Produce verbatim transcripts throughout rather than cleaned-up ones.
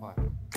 快。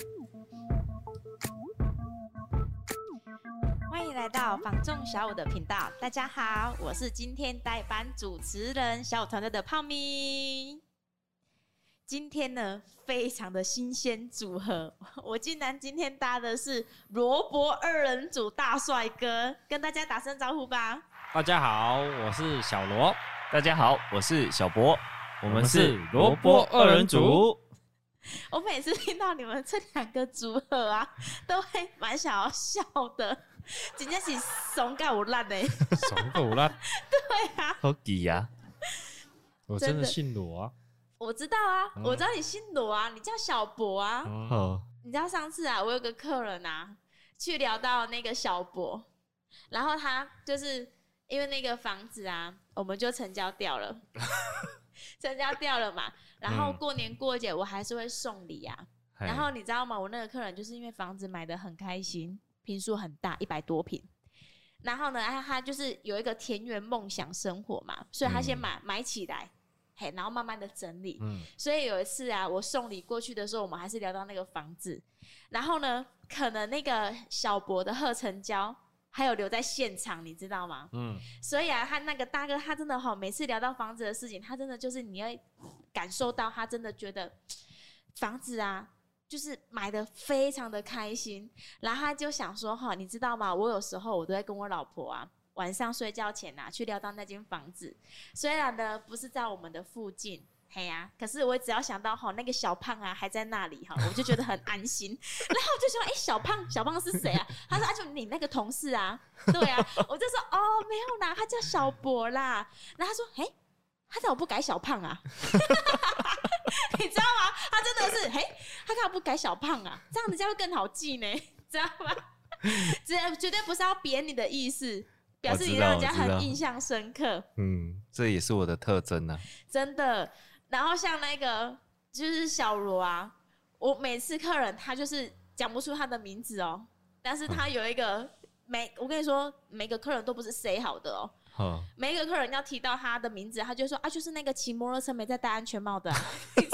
欢迎来到房仲小五的频道，大家好，我是今天代班主持人小五团队的泡咪。今天呢，非常的新鲜组合，我竟然今天搭的是罗伯二人组大帅哥，跟大家打声招呼吧。 大家好，我是小罗。 大家好，我是小博，我们是萝卜二人组。 我每次听到你们这两个组合啊，都会蛮想要笑的，真的是怂到有烂哎， 怂到有烂。 对啊， 好奇呀！ 我真的姓罗啊。 我知道啊，嗯、我知道你姓罗啊，你叫小博啊。 嗯、 你知道上次啊，我有个客人啊，去聊到那个小博，然后他就是因为那个房子啊，我们就成交掉了，成交掉了嘛。然后过年过节我还是会送礼啊。嗯、然后你知道吗？我那个客人就是因为房子买得很开心，坪数很大，一百多坪。然后呢，他就是有一个田园梦想生活嘛，所以他先买、嗯、买起来。嘿，然后慢慢的整理，嗯，所以有一次啊，我送礼过去的时候，我们还是聊到那个房子，然后呢，可能那个小博的贺成交还有留在现场，你知道吗？嗯，所以啊，他那个大哥他真的好，每次聊到房子的事情，他真的就是你要感受到他真的觉得房子啊，就是买的非常的开心，然后他就想说哈，你知道吗？我有时候我都会跟我老婆啊。晚上睡觉前啊，去聊到那间房子，虽然呢不是在我们的附近，嘿呀、啊，可是我只要想到哈那个小胖啊还在那里哈，我就觉得很安心。然后我就说，哎、欸，小胖，小胖是谁啊？他说啊，就你那个同事啊，对啊，我就说哦，没有啦，他叫小博啦。然后他说，哎、欸，他怎么不改小胖啊？你知道吗？他真的是，哎、欸，他干嘛不改小胖啊？这样子就会更好记呢，知道吗？这绝对不是要贬你的意思。表示你让人家很印象深刻， 嗯，这也是我的特征啊， 真的。然后像那个就是小罗啊，我每次客人他就是讲不出他的名字哦，但是他有一个、嗯、每我跟你说，每个客人都不是 say 好的哦，嗯、每一个客人要提到他的名字，他就说啊，就是那个骑摩托车没在戴安全帽的、啊。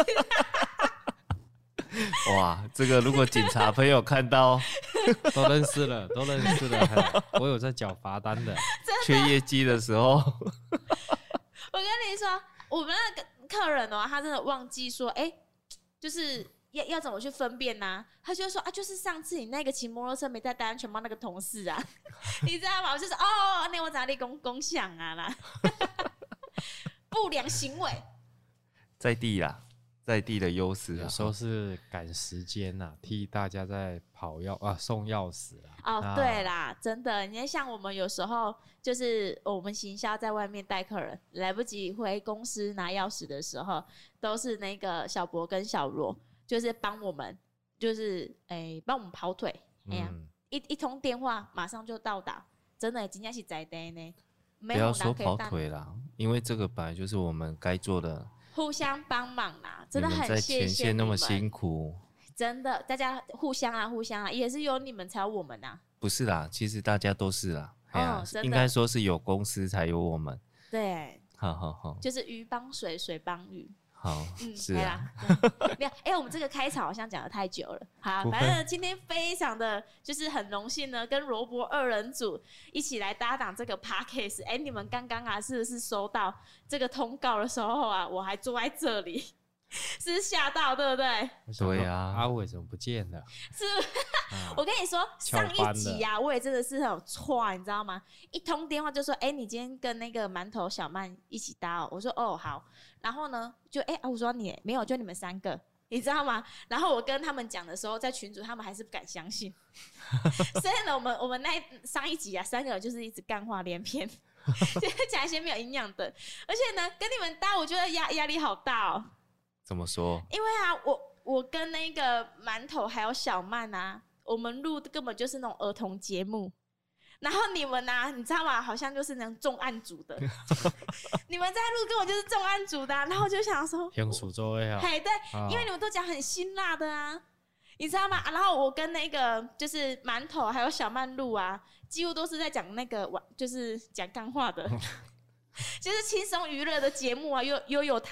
哇，这个如果警察朋友看到都认识了，都认识了。我有在缴罚单的， 缺业绩的时候。 我跟你说，我们那个客人哦，他真的忘记说，哎、欸，就是要要怎么去分辨呢、啊？他就说啊，就是上次你那个骑摩托车没戴戴安全帽那个同事啊，你知道吗？我就说哦，那我哪里公公想啊啦，不良行为， 在地啦。在地的优势、啊， 有时候是赶时间呐、啊，替大家在跑钥啊送钥匙啊。 哦，啊对啦，真的，你看像我们有时候就是我们行销在外面带客人，来不及回公司拿钥匙的时候，都是那个小博跟小罗，就是帮我们，就是诶帮、欸、我们跑腿，哎呀、嗯，一一通电话马上就到达，真的真的是在地呢。 不要说跑腿啦，因为这个本来就是我们该做的。 互相帮忙啦，真的很谢谢你们。在前线那么辛苦， 真的，大家互相啊，互相啊，也是有你们才有我们啊。 不是啦，其实大家都是啦， 哦，啊、 应该说是有公司才有我们。 对， 好好好， 就是鱼帮水，水帮鱼。 好，嗯，是啊。 没有，哎、欸，我们这个开场好像讲得太久了。好，反正今天非常的就是很荣幸呢，跟罗伯二人组一起来搭档这个 podcast。哎、欸，你们刚刚啊，是不是收到这个通告的时候啊，我还坐在这里，是吓到对不对？ 对啊， 阿伟怎么不见了？ 是。我跟你说，上一集啊，我也真的是很有错，你知道吗？一通电话就说，哎、欸，你今天跟那个馒头小曼一起搭哦。我说哦好，然后呢，就哎、欸、啊，我说你没有，就你们三个，你知道吗？然后我跟他们讲的时候，在群组他们还是不敢相信。所以呢，我们我们那上一集啊，三个人就是一直干话连篇，讲一些没有营养的，而且呢，跟你们搭，我觉得压压力好大哦。 怎么说？ 因为啊，我我跟那个馒头还有小曼啊。我们录的根本就是那种儿童节目，然后你们啊，你知道吗？好像就是那种重案组的，你们在录根本就是重案组的、啊，然后就想说， 用数周位啊， 嘿对，哦、因为你们都讲很辛辣的啊，你知道吗？啊、然后我跟那个就是馒头还有小曼录啊，几乎都是在讲那个就是讲干话的，就是轻松娱乐的节目啊，悠悠悠台。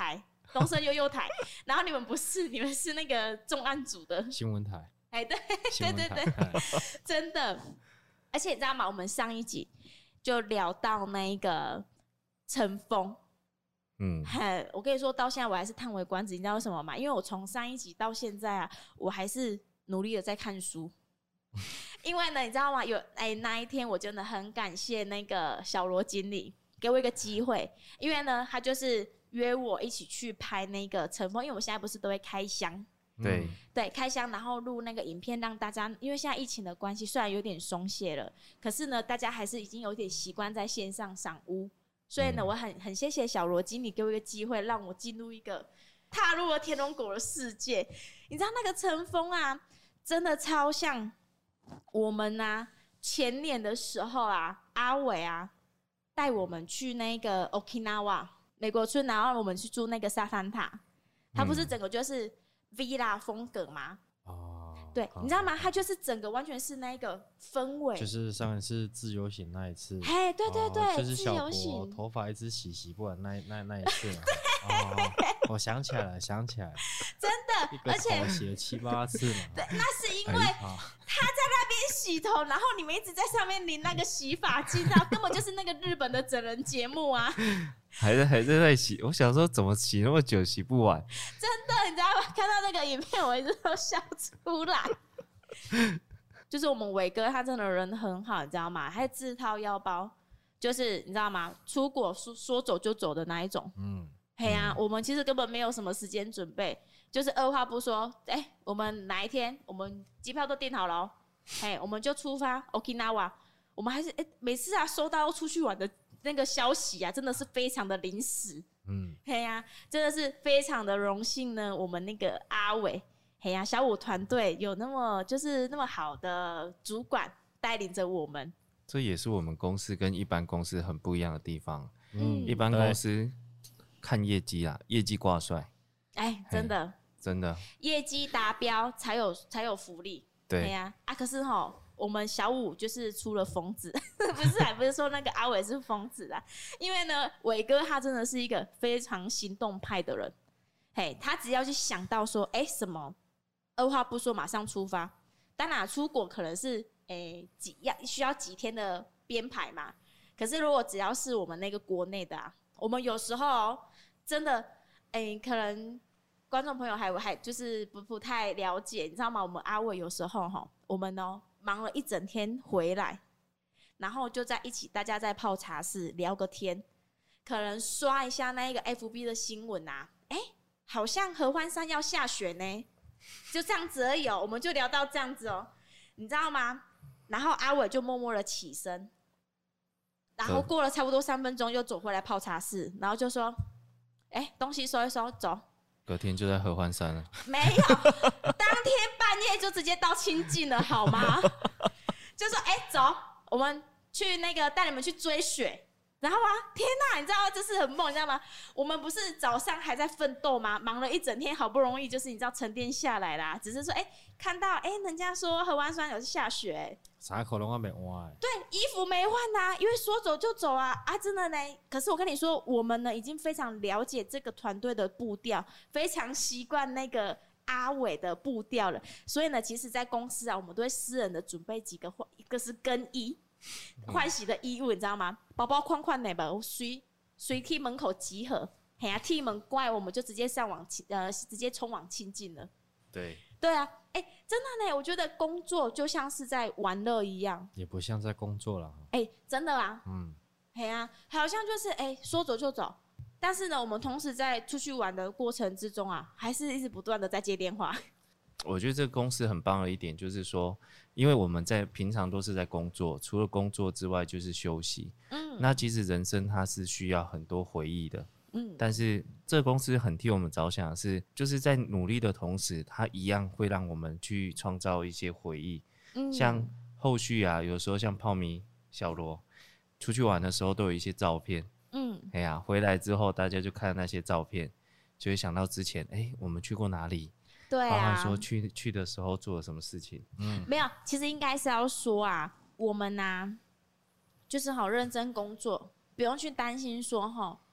东森悠悠台，然后你们不是，你们是那个重案组的新闻台， 哎，对对对对，真的。而且你知道吗？我们上一集就聊到那个陈峰， 嗯， 我跟你说，到现在我还是叹为观止，你知道为什么吗？因为我从上一集到现在啊，我还是努力的在看书。因为呢，你知道吗？有哎、欸、那一天我真的很感谢那个小罗经理给我一个机会，因为呢，他就是约我一起去拍那个陈峰，因为我现在不是都会开箱。 对、 嗯、 对，开箱然后录那个影片，让大家，因为现在疫情的关系，虽然有点松懈了，可是呢，大家还是已经有点习惯在线上赏屋，所以呢，嗯、我很很谢谢小罗经理给我一个机会，让我进入一个踏入了天龙果的世界。你知道那个陈峰啊，真的超像我们啊，前年的时候啊，阿伟啊带我们去那个 Okinawa 美国村，然后我们去住那个沙滩塔，它不是整个就是。villa 风格吗？ 哦， 对，你知道吗？它就是整个完全是那个氛围， 就是上一次自由行那一次， 嘿，对对对， 哦、就是小博头发一直洗洗不完那那那一次嘛。哦，我想起来了，想起来了， 真的，而且洗了七八次嘛。 对，那是因为他在那边洗头，然后你们一直在上面淋那个洗发精，然后根本就是那个日本的整人节目啊。 还在还在在洗，我想说怎么洗那么久洗不完？ 真的，你知道吗？看到那个影片，我一直都笑出来。就是我们伟哥，他真的人很好，你知道吗？还自掏腰包，就是你知道吗？出国说说走就走的那一种。嗯，嘿啊、嗯，我们其实根本没有什么时间准备，就是二话不说，哎、欸，我们哪一天我们机票都订好了、喔，嘿，我们就出发 Okinawa。我们还是哎、欸，每次啊收到出去玩的。那个消息啊，真的是非常的临时，嗯，嘿呀、啊，真的是非常的荣幸呢。我们那个阿伟，嘿呀、啊，小五团队有那么就是那么好的主管带领着我们， 这也是我们公司跟一般公司很不一样的地方。嗯，一般公司看业绩啦，业绩挂帅， 哎，真的， 真的， 业绩达标才有才有福利， 对呀、啊，啊，可是齁。我们小五就是出了疯子，不是，还不是说那个阿伟是疯子啦。因为呢，伟哥他真的是一个非常行动派的人，嘿，他只要去想到说，哎、欸，什么，二话不说马上出发。当然，出国可能是哎、欸、几要需要几天的编排嘛。可是如果只要是我们那个国内的啊，我们有时候真的，哎、欸，可能观众朋友还还就是不不太了解，你知道吗？我们阿伟有时候哈，我们呢。忙了一整天回来，然后就在一起，大家在泡茶室聊个天，可能刷一下那个 F B 的新闻啊，哎、欸，好像合欢山要下雪呢，就这样子而已哦，我们就聊到这样子哦，你知道吗？然后阿伟就默默的起身，然后过了差不多三分钟又走回来泡茶室，然后就说：“哎、欸，东西收一收，走。” 隔天就在合欢山了。 没有，当天半夜就直接到清境了，好吗？就说哎、欸，走，我们去那个带你们去追雪。然后啊，天哪，你知道这是很梦，你知道吗？我们不是早上还在奋斗吗？忙了一整天，好不容易就是你知道沉淀下来啦。只是说哎、欸，看到哎、欸，人家说合欢山有下雪、欸， 啥可能还没换？ 对，衣服没换啊，因为说走就走啊啊，真的呢。可是我跟你说，我们呢已经非常了解这个团队的步调，非常习惯那个阿伟的步调了。所以呢，其实，在公司啊，我们都会私人的准备几个换，一个是更衣换洗的衣物，你知道吗？包包框框那个随随梯门口集合，嘿啊，梯门关，我们就直接上网呃，直接冲往清境了。 对。对啊，哎、欸，真的呢，我觉得工作就像是在玩乐一样， 也不像在工作了。 哎、欸，真的啊， 嗯， 嘿啊，好像就是哎、欸，说走就走。但是呢，我们同时在出去玩的过程之中啊，还是一直不断的在接电话。 我觉得这个公司很棒的一点就是说，因为我们在平常都是在工作，除了工作之外就是休息。嗯，那其实人生它是需要很多回忆的。嗯，但是这个公司很替我们着想的是，就是在努力的同时，它一样会让我们去创造一些回忆。嗯，像后续啊，有时候像泡米、小罗出去玩的时候，都有一些照片。嗯，哎呀，回来之后大家就看那些照片，就会想到之前，哎、欸，我们去过哪里？ 对啊， 包含说去去的时候做了什么事情。 嗯，没有，其实应该是要说啊，我们啊，就是好认真工作，不用去担心说哈。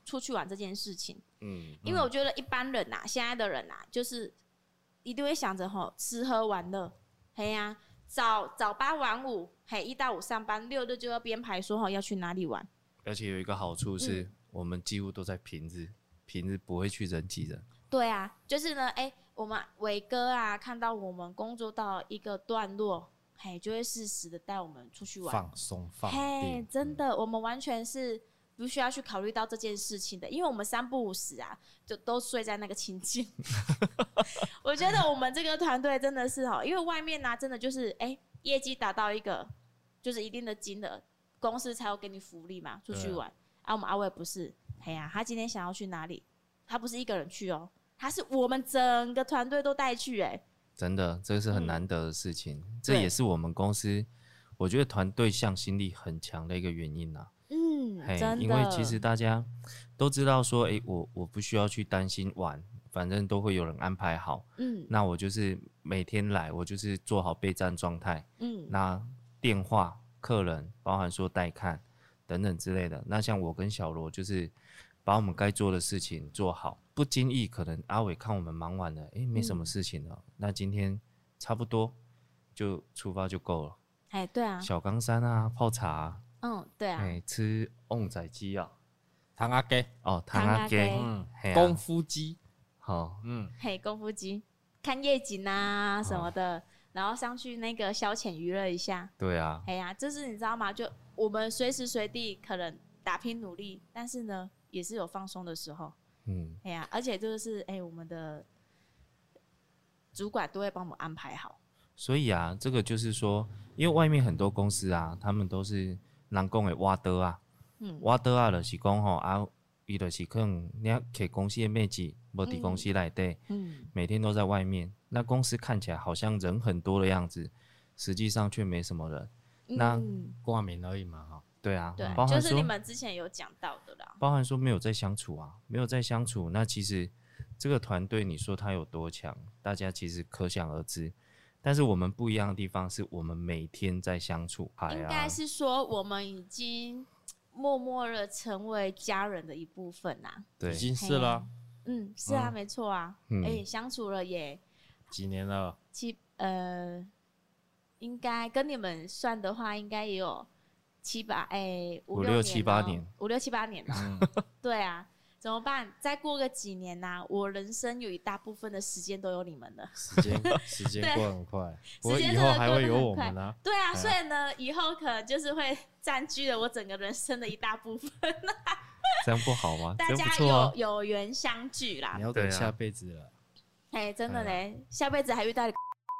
出去玩这件事情。 嗯， 因为我觉得一般人呐、啊，现在的人呐、啊，就是一定会想着吼吃喝玩乐，嘿呀、啊，早早八晚五，嘿一到五上班，六日就要编排说吼要去哪里玩。 而且有一个好处是，嗯、我们几乎都在平日，平日不会去人挤人。 对啊，就是呢，哎、欸，我们伟哥啊，看到我们工作到一个段落，嘿，就会适时的带我们出去玩， 放松放嘿，真的，我们完全是不需要去考虑到这件事情的，因为我们三不五时啊，就都睡在那个情境。我觉得我们这个团队真的是哦，因为外面呢、啊，真的就是哎、欸，业绩达到一个就是一定的金额，公司才有给你福利嘛，出去玩。啊，我们阿伟不是，嘿呀、啊，他今天想要去哪里，他不是一个人去哦。他是我们整个团队都带去、欸，哎， 真的，这是很难得的事情、嗯，这也是我们公司我觉得团队向心力很强的一个原因啊。 嗯，真的， 因为其实大家都知道说，哎、欸，我我不需要去担心玩，反正都会有人安排好。嗯，那我就是每天来，我就是做好备战状态。嗯，那电话、客人，包含说带看等等之类的。那像我跟小罗就是把我们该做的事情做好。不经意可能阿伟看我们忙完了，哎、欸，没什么事情了、嗯，那今天差不多就出发就够了。 哎，对啊， 小冈山啊，泡茶、啊， 嗯，对啊， 欸、吃旺仔鸡啊， 糖阿鸡哦，糖阿鸡， 嗯，功夫鸡， 好， 嗯，嘿，功夫鸡，看夜景啊什么的，然后上去那个消遣娱乐一下。 对啊， 哎呀，就是你知道吗？就我们随时随地可能打拼努力，但是呢，也是有放松的时候。嗯，哎呀，而且就是哎、欸，我们的主管都会帮我们安排好。 所以啊，这个就是说，因为外面很多公司啊，他们都是人讲的挖德啊，嗯，挖德啊，就是讲吼啊，伊就是可能你要给公司的面积，无伫公司内底，嗯，每天都在外面，那公司看起来好像人很多的样子，实际上却没什么人， 嗯、 那挂名而已嘛，哈。 对啊， 对，就是你们之前有讲到的啦。 包含说没有在相处啊，没有在相处，那其实这个团队你说它有多强，大家其实可想而知。但是我们不一样的地方是我们每天在相处，啊、 应该是说我们已经默默的成为家人的一部分啦。 对， 已经是了。 嗯，是啊，嗯、没错啊。哎、嗯欸，相处了也几年了？ 七呃，应该跟你们算的话，应该也有。七八哎、欸， 五六七八年， 五六七八年了、嗯。对啊，怎么办？再过个几年呐、啊，我人生有一大部分的时间都有你们了。 时间时间过很快，不过以后还会有我们啊。 对啊，所以呢，以后可能就是会占据了我整个人生的一大部分。 这样不好吗？ 大家有、啊、有缘相聚啦。 你要等下辈子了。 哎、啊，真的嘞，下辈子还遇到。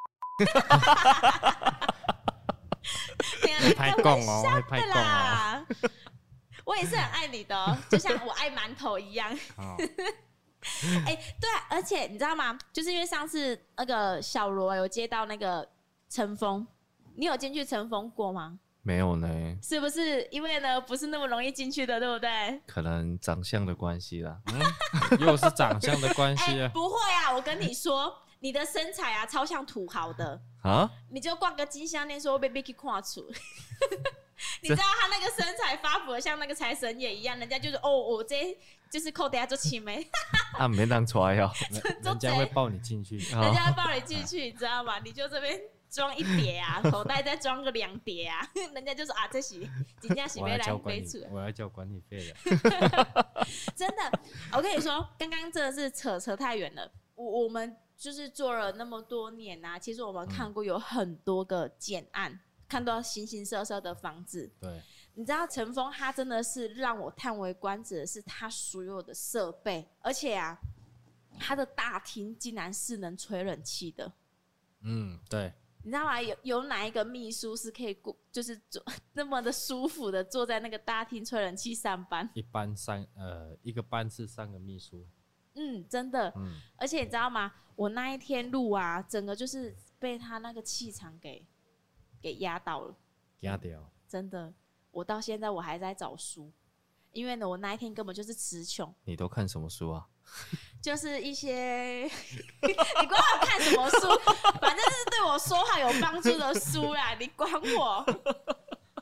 会拍供哦，会拍供哦。 我也是很爱你的、哦，就像我爱馒头一样。哎、欸，对、啊，而且你知道吗？就是因为上次那个小罗有接到那个尘封，你有进去尘封过吗？ 没有呢。 是不是因为呢不是那么容易进去的，对不对？ 可能长相的关系啦。 嗯，又是长相的关系、 欸。不会啊，我跟你说。你的身材啊，超像土豪的啊！你就挂个金项链，说被 Vicky 看出。你知道他那个身材发福的像那个财神爷一样，人家就是哦，我这就是扣底下做青梅。 啊，没当出来哦， 人家会抱你进去， 人家会抱你进去，你知道吗？你就这边装一叠啊，口袋再装个两叠啊，人家就说啊，这是人家是没来飞出， 我要交管理费的。 真的，我跟你说，刚刚真的是扯扯太远了，我我们。就是做了那么多年啊，其实我们看过有很多个建案，嗯、看到形形色色的房子。 对， 你知道陈峰他真的是让我叹为观止的是他所有的设备，而且啊，他的大厅竟然是能吹冷气的。 嗯，对。 你知道吗？有有哪一个秘书是可以过，就是坐那么的舒服的坐在那个大厅吹冷气上班？ 一班三呃一个班是三个秘书。 嗯，真的，嗯，而且你知道吗？我那一天录啊，整个就是被他那个气场给给压到了， 压掉。真的，我到现在我还在找书，因为呢，我那一天根本就是词穷。 你都看什么书啊？ 就是一些，你管我看什么书，反正是对我说话有帮助的书啦，你管我。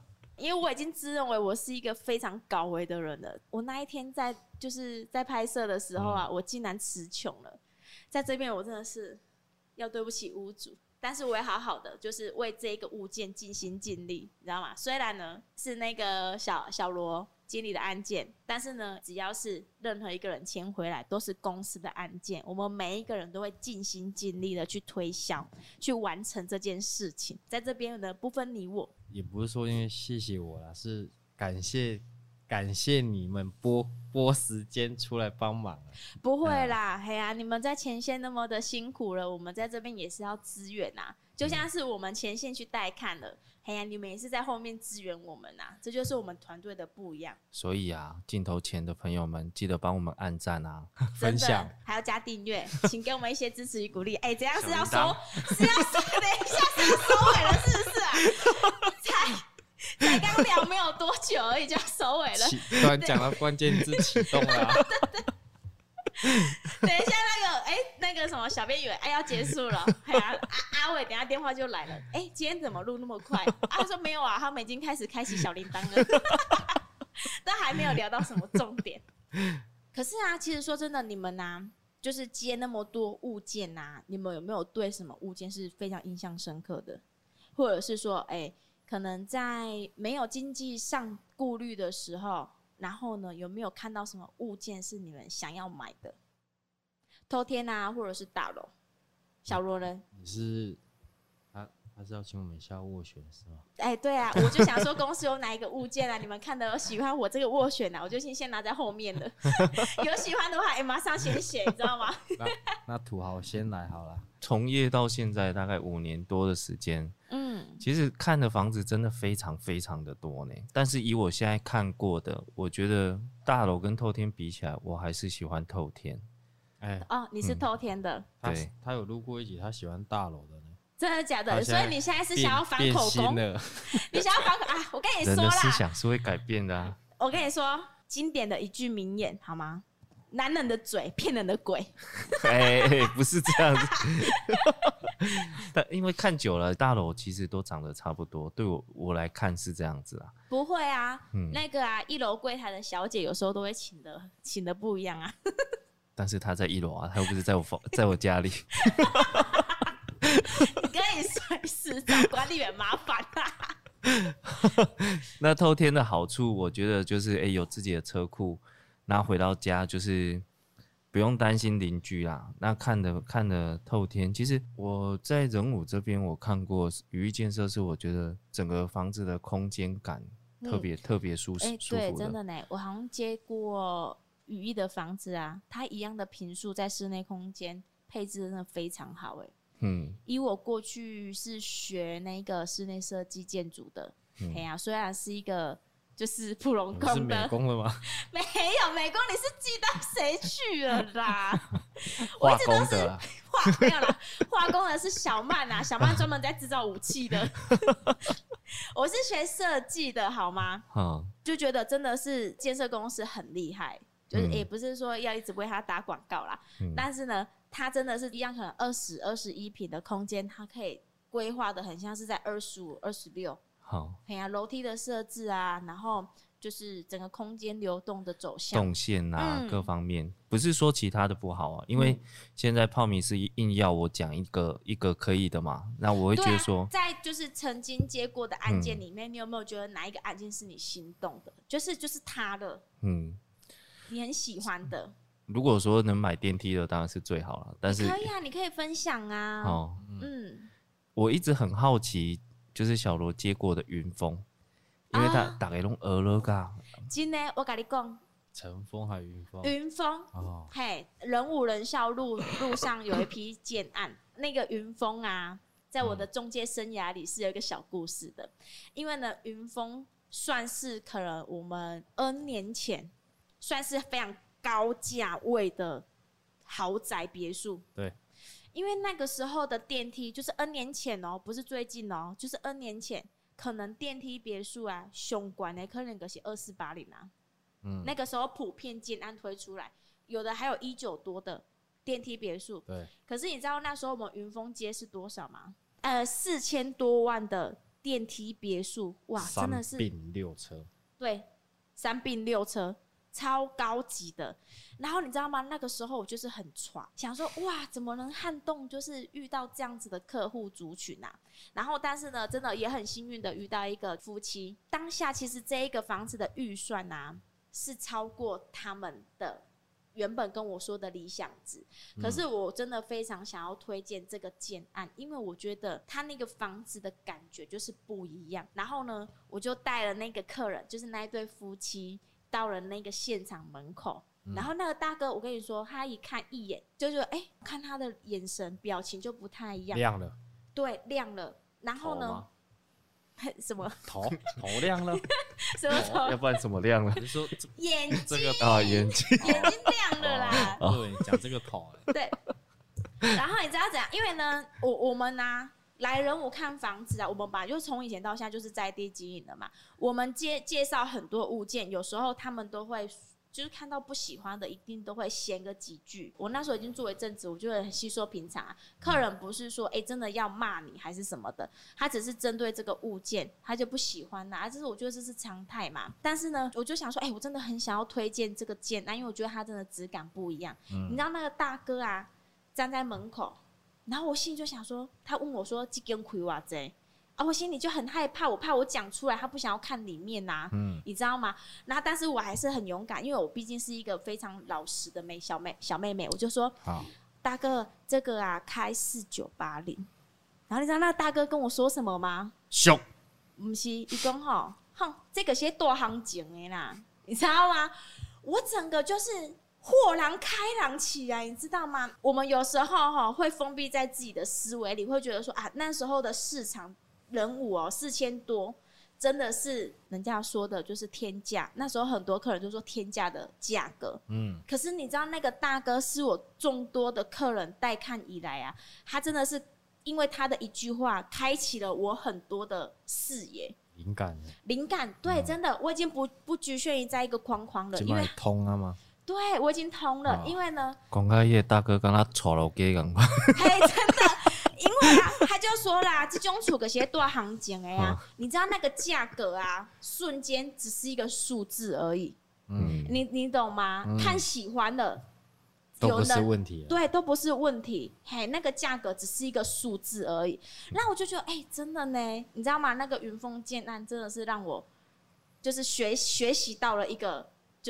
因为我已经自认为我是一个非常高危的人了。我那一天在就是在拍摄的时候啊，嗯、我竟然词穷了。在这边我真的是要对不起屋主，但是我也好好的就是为这个物件尽心尽力，你知道吗？虽然呢是那个小小罗经理的案件，但是呢，只要是任何一个人签回来，都是公司的案件，我们每一个人都会尽心尽力的去推销，去完成这件事情。在这边呢，不分你我。 也不是说因为谢谢我啦，是感谢感谢你们拨拨时间出来帮忙。 不会啦，嘿啊，你们在前线那么的辛苦了，我们在这边也是要支援啊。就像是我们前线去带看了，嘿呀、啊，你们也是在后面支援我们啊，这就是我们团队的不一样。 所以啊，镜头前的朋友们，记得帮我们按赞啊， 分享， 还要加订阅，请给我们一些支持与鼓励。哎、欸，这样是要收，是要收，等一下是要收尾了，是不是啊？才才刚聊没有多久而已就要收尾了， 突然讲到关键字启动了、啊。 等一下，那个哎、欸，那个什么，小编以为哎要结束了，哎呀、啊，阿伟，等一下电话就来了，哎、欸，今天怎么录那么快？啊，他说没有啊，他们已经开始开启小铃铛了，但还没有聊到什么重点。可是啊，其实说真的，你们啊，就是接那么多物件啊，你们有没有对什么物件是非常印象深刻的？或者是说，哎、欸，可能在没有经济上顾虑的时候？然后呢，有没有看到什么物件是你们想要买的？偷天啊，或者是大楼？小罗呢？ 你是他，他是要请我们下斡旋是吗？ 哎、欸，对啊，我就想说公司有哪一个物件啊，你们看的喜欢我这个斡旋啊，我就先先拿在后面了。有喜欢的话，哎、欸，马上先写，你知道吗？ 那, 那土豪先来好了。 从业到现在大概五年多的时间，嗯，其实看的房子真的非常非常的多呢。但是以我现在看过的，我觉得大楼跟透天比起来，我还是喜欢透天。 哎、欸，哦，你是透天的， 嗯、对，他有录过一集，他喜欢大楼的呢。 真的假的？所以你现在是想要反口供？你想要反口啊？我跟你说啦， 人的思想是会改变的啊。 我跟你说，经典的一句名言，好吗？男人的嘴骗人的鬼。 哎、欸，不是这样子。但因为看久了，大楼其实都长得差不多，对我我来看是这样子啊。 不会啊，嗯、那个啊，一楼柜台的小姐有时候都会请的，请的不一样啊。 但是她在一楼啊，她又不是在我房，在我家里。 你跟你随时找管理员麻烦啊。 那透天的好处，我觉得就是哎、欸，有自己的车库。然后回到家就是不用担心邻居啦。那看的看的透天，其实我在仁武这边我看过宇逸建设，是我觉得整个房子的空间感特别、嗯、特别舒适、欸、舒服的。 对，真的呢，我好像接过宇逸的房子啊，它一样的坪数在室内空间配置真的非常好哎。嗯，以我过去是学那个室内设计建筑的，哎、嗯、呀、啊，虽然是一个。就是普龙工的， 是美工的吗？ 没有美工，你是寄到谁去了啦？我化一直都是工的啦， 化没有啦，化工的是小曼啊，小曼专门在制造武器的。我是学设计的，好吗？嗯，就觉得真的是建设公司很厉害，就是也、嗯欸、不是说要一直为他打广告啦、嗯，但是呢，他真的是一样，可能二十二十一坪的空间，他可以规划的很像是在二十五、二十六。好，哎呀，楼梯的设置啊，然后就是整个空间流动的走向、 动线啊、嗯，各方面，不是说其他的不好啊，因为现在泡米是硬要我讲一个一个可以的嘛，那我会觉得说， 啊、在就是曾经接过的案件里面、嗯，你有没有觉得哪一个案件是你心动的？就是就是他的，嗯，你很喜欢的。 如果说能买电梯的，当然是最好了，但是可以啊，你可以分享啊。哦，嗯， 我一直很好奇。就是小罗接过的云峰，因为他大概拢俄了噶。 真的，我跟你讲， 陈峰还是云峰？ 云峰哦，嘿，仁武仁孝路路上有一批建案，那个云峰啊，在我的中介生涯里是有一个小故事的。因为呢，云峰算是可能我们 N 年前算是非常高价位的豪宅别墅。 对。 因为那个时候的电梯就是 N 年前哦，不是最近哦，就是 N 年前，可能电梯别墅啊，上悬的可能就是二四八零啊，嗯，那个时候普遍建案推出来，有的还有一九多的电梯别墅， 对。 可是你知道那时候我们云峰街是多少吗？呃，四千多万的电梯别墅，哇，真的是三并六车， 对，三并六车。超高级的，然后你知道吗？那个时候我就是很爽，想说哇，怎么能撼动就是遇到这样子的客户族群啊？然后但是呢，真的也很幸运的遇到一个夫妻，当下其实这一个房子的预算啊是超过他们的原本跟我说的理想值，可是我真的非常想要推荐这个建案，因为我觉得他那个房子的感觉就是不一样。然后呢，我就带了那个客人，就是那一对夫妻。到了那个现场门口，然后那个大哥，我跟你说，他一看一眼，就觉得哎，看他的眼神表情就不太一样， 亮了， 对，亮了。然后呢，什么头头亮了？ 什么头？ 要不然怎么亮了？ 你说眼睛这个啊，眼睛眼睛亮了啦。 哦，对，你讲这个头， 对。然后你知道怎样？因为呢，我我们呢、啊。来人我看房子啊，我们本来就从以前到现在就是在地经营的嘛。我们介介绍很多物件，有时候他们都会就是看到不喜欢的，一定都会闲个几句。我那时候已经做一阵子，我就很稀松平常、啊。客人不是说哎、欸、真的要骂你还是什么的，他只是针对这个物件，他就不喜欢呐、啊。这是我觉得这是常态嘛。但是呢，我就想说，哎、欸，我真的很想要推荐这个建案，因为我觉得它真的质感不一样。嗯、你知道那个大哥啊，站在门口。然后我心里就想说，他问我说：“这间亏多少钱？”啊，我心里就很害怕，我怕我讲出来，他不想要看里面呐、啊，嗯，你知道吗？然后，但是我还是很勇敢，因为我毕竟是一个非常老实的妹小妹小妹妹，我就说：“好，大哥，这个啊，开四九八零。”然后你知道那个大哥跟我说什么吗？ 凶， 不是，伊讲吼，哼，这个是大行情的啦，你知道吗？我整个就是。豁然开朗起来，你知道吗？我们有时候哈会封闭在自己的思维里，会觉得说啊，那时候的市场人五哦四千多，真的是人家说的就是天价。那时候很多客人就说天价的价格，嗯。可是你知道那个大哥是我众多的客人带看以来啊，他真的是因为他的一句话，开启了我很多的视野。 灵感， 灵感，对，嗯、真的，我已经不不局限于在一个框框了，因为通啊吗？ 对，我已经通了，哦、因为呢， 讲到那大哥跟他娶老家一样， 嘿，真的，因为啊，他就说啦，这种厝个些大行情的呀、啊，嗯、你知道那个价格啊，瞬间只是一个数字而已，嗯，你你懂吗？嗯、看喜欢的， 都不是问题， 对，都不是问题，嘿，那个价格只是一个数字而已，那我就觉得，哎、欸，真的呢，你知道吗？那个云峰建案真的是让我就是学学习到了一个就是。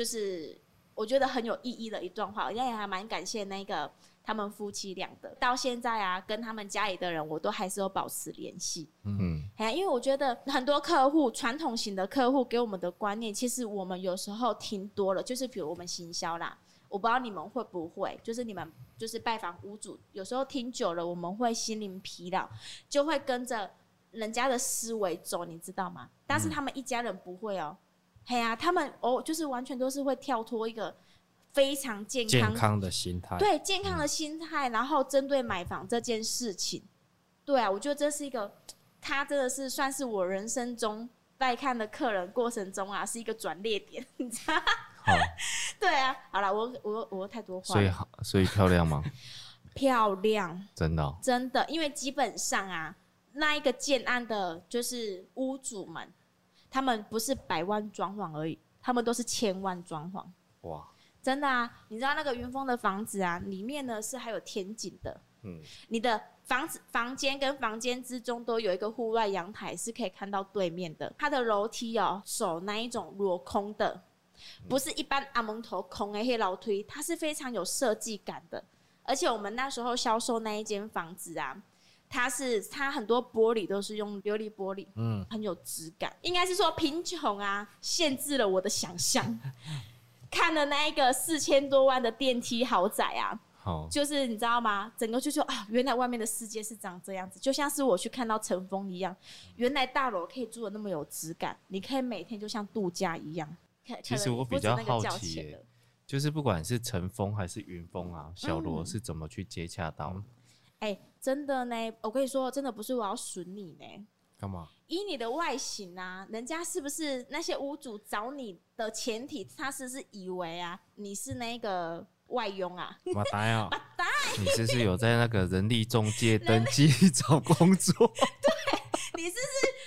我觉得很有意义的一段话，我也还蛮感谢那个他们夫妻俩的。到现在啊，跟他们家里的人，我都还是有保持联系。嗯，因为我觉得很多客户，传统型的客户给我们的观念，其实我们有时候听多了，就是比如我们行销啦，我不知道你们会不会，就是你们就是拜访屋主，有时候听久了，我们会心灵疲劳，就会跟着人家的思维走，你知道吗？但是他们一家人不会哦。嘿啊，他们哦，就是完全都是会跳脱一个非常健康、 健康的心态， 对健康的心态，嗯、然后针对买房这件事情，对啊，我觉得这是一个，他真的是算是我人生中带看的客人过程中啊，是一个转捩点，你知道吗？对啊，好了，我我我太多话了， 所以好，所以漂亮吗？ 漂亮， 真的、哦， 真的，因为基本上啊，那一个建案的就是屋主们。他们不是百万装潢而已，他们都是千万装潢。哇，真的啊！你知道那个云峰的房子啊，里面呢是还有天井的。嗯，你的房子房间跟房间之中都有一个户外阳台，是可以看到对面的。它的楼梯哦，走那一种裸空的，不是一般阿蒙头空的黑楼梯，它是非常有设计感的。而且我们那时候销售那一间房子啊。它是它很多玻璃都是用琉璃玻璃，嗯，很有质感。应该是说贫穷啊，限制了我的想象。看了那一个四千多万的电梯豪宅啊，好，就是你知道吗？整个就说啊，原来外面的世界是长这样子，就像是我去看到成峰一样，原来大楼可以住的那么有质感，你可以每天就像度假一样。 其实我比较好奇耶、欸，就是不管是成峰还是云峰啊，小罗是怎么去接洽到？嗯哎、欸，真的呢，我跟你说，真的不是我要损你呢。 干嘛？ 以你的外形啊，人家是不是那些屋主找你的前提，他是不是以为啊，你是那个外佣啊？ 马呆啊！ 马呆！ 你是不是有在那个人力中介登记找工作？ 对，你是不是真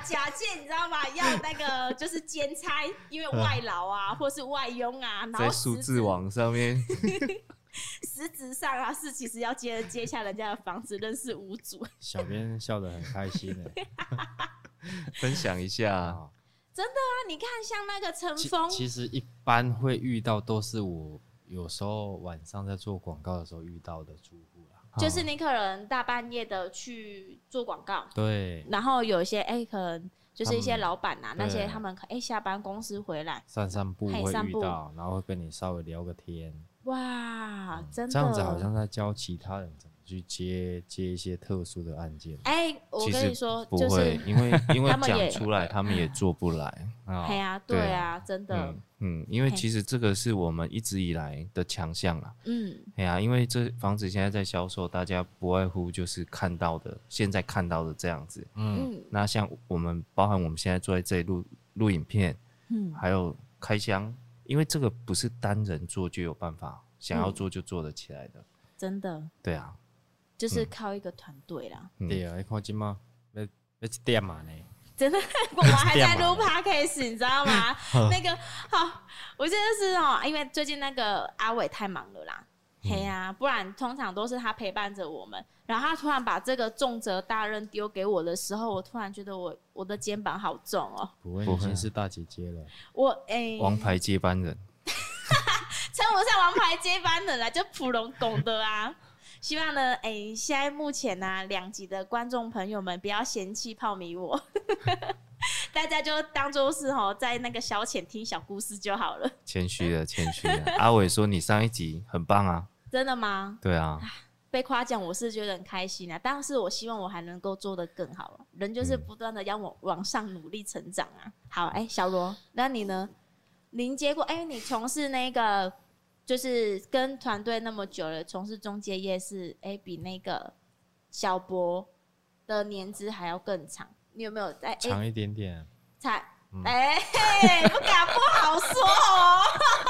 假借你知道吗？要那个就是兼差，因为外劳啊，或是外佣啊，然后在数字网上面， 实质上啊是其实要接接下人家的房子，认识屋主。 小编笑得很开心的， 分享一下。 啊真的啊，你看像那个陈峰， 其实一般会遇到都是我有时候晚上在做广告的时候遇到的住户啦， 就是你可能大半夜的去做广告， 对， 然后有一些哎、欸、可能就是一些老板啊，那些对他们哎、欸、下班公司回来散散步会嘿散步遇到，然后会跟你稍微聊个天， 哇，真的这样子好像在教其他人怎么去接接一些特殊的案件。 哎、欸，我跟你说， 不会， 就是因为因为他们也讲出来，他们也做不来。 对啊，对啊，真的， 嗯嗯，因为其实这个是我们一直以来的强项啦。 嗯， 哎呀、啊，因为这房子现在在销售，大家不外乎就是看到的，现在看到的这样子。嗯，那像我们，包含我们现在坐在这里录录影片，嗯，还有开箱，因为这个不是单人做就有办法，想要做就做得起来的。嗯、 真的。对啊，就是靠一个团队啦。 嗯、对啊，你看今嘛，要要一点嘛呢？ 真的，我还在录 podcast， 你知道吗？那个好，我真的是哦，因为最近那个阿伟太忙了啦，嘿呀、啊，不然通常都是他陪伴着我们。然后他突然把这个重责大任丢给我的时候，我突然觉得我我的肩膀好重哦。 不会，你已经是大姐姐了。 我哎，欸、 王牌接班人， 称不上王牌接班人啦，就普龙拱的啊。希望呢，哎、欸，现在目前呢、啊，两集的观众朋友们不要嫌弃泡米我，大家就当做是哦，在那个消遣听小故事就好了。 谦虚了，谦虚了。阿伟说你上一集很棒啊， 真的吗？ 对啊， 被夸奖我是觉得很开心啊，但是我希望我还能够做得更好。人就是不断的要往往上努力成长啊。好，哎、欸，小罗，那你呢？您接过？哎、欸，你从事那个。就是跟团队那么久了，从事中介业是哎、欸，比那个小博的年资还要更长。你有没有在、欸、 长一点点？ 才哎、嗯欸，不敢不好说哦。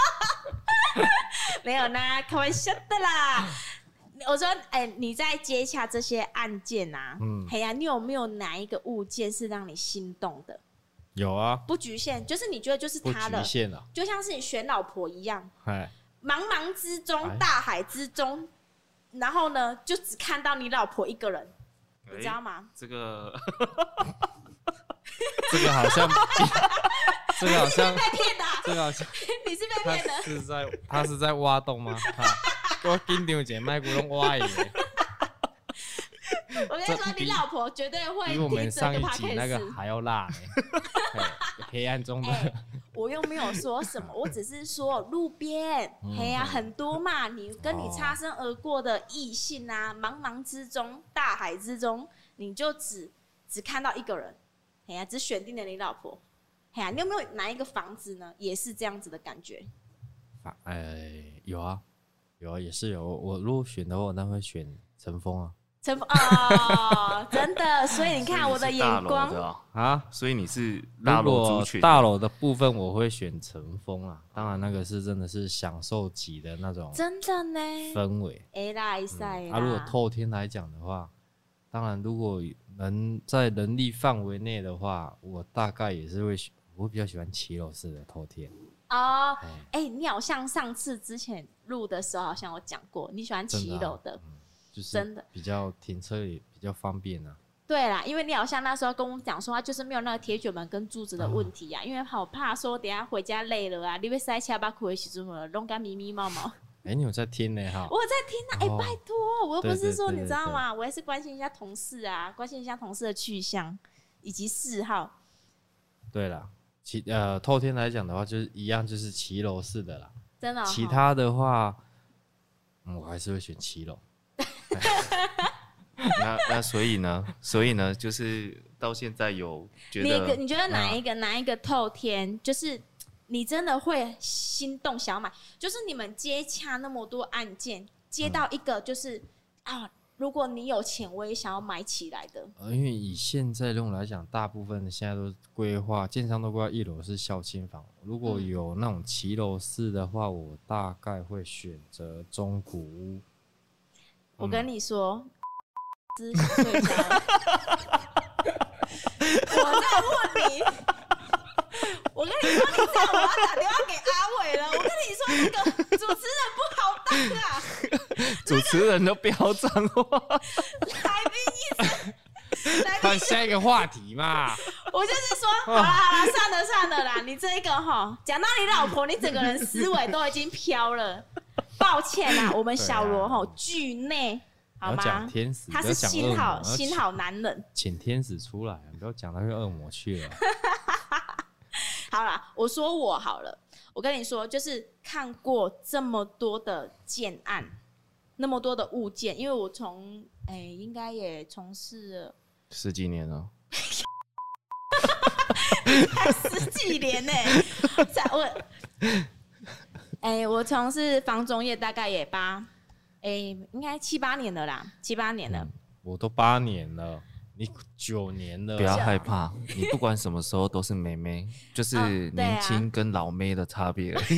没有啦，开玩笑的啦。我说，哎、欸，你在接洽这些案件啊，嗯，嘿呀、啊，你有没有哪一个物件是让你心动的？ 有啊， 不局限，就是你觉得就是他的， 不局限啊， 就像是你选老婆一样。 哎。 茫茫之中，大海之中，然后呢，就只看到你老婆一个人，欸、你知道吗？ 这个， 这个好像，这个好像被骗的、啊， 这个好像你是被骗的。 他是在他是在挖洞吗？我紧张一下，麦克风挖一个。 我跟你说，你老婆绝对会比我们上一集那个还要辣呢。黑暗中的。 欸我又没有说什么，我只是说路边，嗯、嘿呀、啊，很多嘛，你跟你擦身而过的异性啊，茫茫之中，大海之中，你就只只看到一个人，嘿呀、啊，只选定了你老婆，嘿呀、啊，你有没有哪一个房子呢？也是这样子的感觉？ 哎、欸，有啊，有啊，也是有。我如果选的话，我那会选陈峰啊。 陈峰哦，真的，所以你看我的眼光的啊， 所以你是大楼族群。 大楼的部分我会选陈峰啊，当然那个是真的是享受级的那种， 真的呢氛围。 哎啦，一赛啦。 啊，如果透天来讲的话，当然如果能在能力范围内的话，我大概也是会，我会比较喜欢骑楼式的透天。 哦，哎、欸，你好像上次之前录的时候好像有讲过，你喜欢骑楼的。 就是真的比较停车也比较方便啊。 对啦，因为你好像那时候跟我讲说，他就是没有那个铁卷门跟柱子的问题啊，嗯、因为好怕说等一下回家累了啊，你被塞车把苦的时阵了，弄个迷迷毛毛。 哎、欸，你有在听呢哈？ 我有在听啊，哎、哦欸，拜托，我又不是说你知道吗？我也是关心一下同事啊，关心一下同事的去向以及嗜好。 对啦，其呃透天来讲的话，就是一样，就是骑楼式的啦。 真的、哦。 其他的话，嗯，我还是会选骑楼。 那那所以呢？所以呢，就是到现在有觉得， 你你觉得哪一个、啊、哪一个透天，就是你真的会心动想要买？就是你们接洽那么多案件，接到一个就是、嗯、啊，如果你有钱，我也想要买起来的。 呃，因为以现在这种来讲，大部分现在都规划，建商都规划一楼是孝亲房。如果有那种骑楼式的话，我大概会选择中古屋。 我跟你说，是睡觉。我在打电话给阿伟了。我跟你说，那个主持人不好当啊， 主持人都飙脏话， 来宾一直，来宾换下一个话题嘛。 我就是说，好啦好啦，算了算了啦，你这一个哈，讲到你老婆，你整个人思维都已经飘了。抱歉啦，我们小罗哈剧内好吗？ 讲天使， 他是心好心好男人， 请天使出来，不要讲那个恶魔去了。 好啦，我说我好了，我跟你说，就是看过这么多的建案，那么多的物件，因为我从哎、欸，应该也从事了十几年了。 才十几年呢、欸，我，哎、欸，我从事房仲业大概也八，哎、欸，应该七八年了啦，七八年了、嗯。 我都八年了，你九年了。 不要害怕，你不管什么时候都是妹妹，就是年轻跟老妹的差别而已。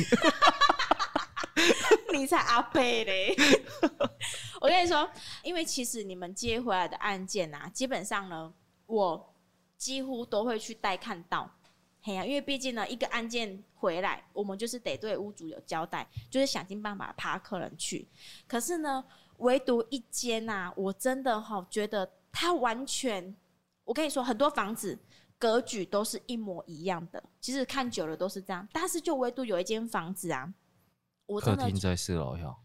你才阿伯嘞！我跟你说，因为其实你们接回来的案件啊，基本上呢，我。几乎都会去带看到，嘿呀、啊，因为毕竟呢，一个案件回来，我们就是得对屋主有交代，就是想尽办法爬客人去。可是呢，唯独一间啊，我真的哈觉得它完全，我跟你说，很多房子格局都是一模一样的，其实看久了都是这样，但是就唯独有一间房子啊，我真的客厅在四楼哟。